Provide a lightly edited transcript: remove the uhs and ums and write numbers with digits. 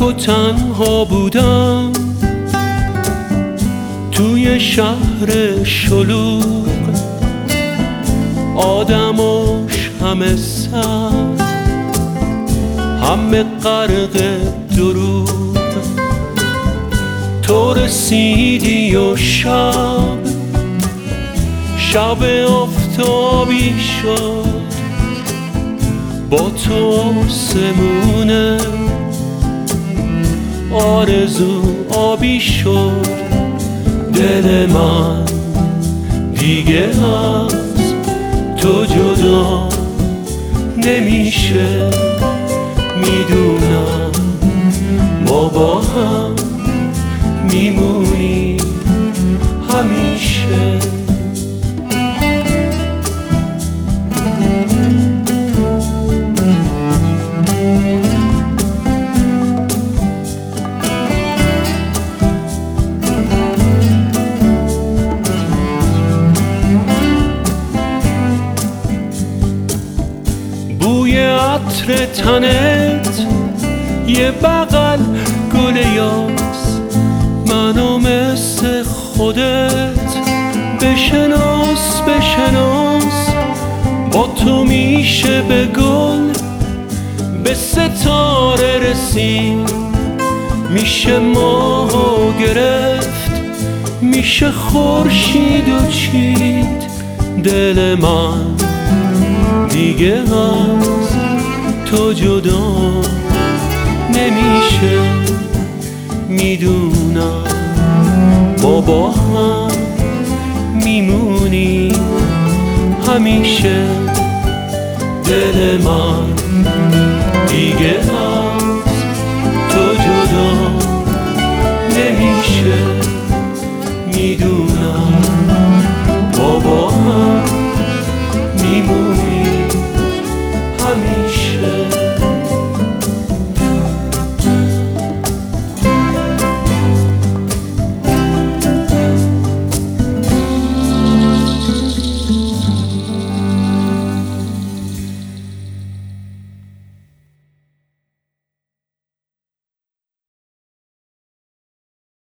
و تنها بودم توی شهر شلوغ، آدماش همه سر، همه غرق دروغ. تو رسیدی و شب آفتابی شد، با تو آسمونه آرزو آبی شد. دل من دیگه از تو جدا نمیشه، میدونم ما با هم میمونی همیشه. بوی عطر تنت، یه بغل گل یاس، منو مثل خودت بشناس. با تو میشه به گل، به ستاره رسید، میشه ماهو گرفت، میشه خورشید و چید. دل من دیگه از تو جدا نمیشه، میدونم ما با هم میمونی همیشه. دل من دیگه از تو جدا نمیشه.